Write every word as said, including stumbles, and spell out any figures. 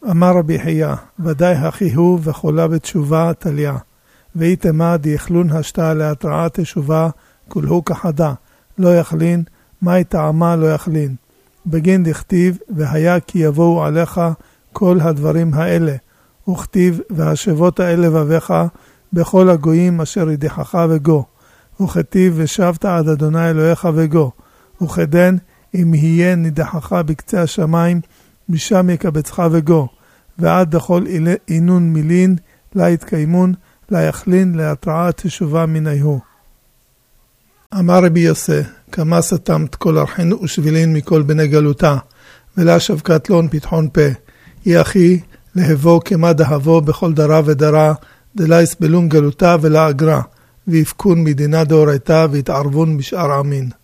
אמר רבי חייא, ודאי הכי הוא וחולה בתשובה תליה. ואיתמה דיכלון השתה להתרעת תשובה, כולהו כחדה, לא יכלין, מה טעמה לא יכלין. בגין דכתיב, והיה כי יבואו עליך כל הדברים האלה. וכתיב, והשבות האלה בביך בכל הגויים אשר ידיחך וגו. וכתיב, ושבת עד אדוני אלוהיך וגו. וכדן, אם יהיה נידחך בקצה השמיים, משם יקבצך וגו. ועד לכל אינון מילין, לה יתקיימון, לה יכלין להתרעת תשובה מניהו. אמר רבי יוסי, כמה סתמת כל ארחין ושבילין מכל בני גלותה, ולה שבקת לון פתחון פה. היא אחי, להבוא כמה דהבו בכל דרה ודרה, דלה יסבלון גלותה ולה אגרה, ויפקון מדינה דאורייתה והתערבון בשאר עמין.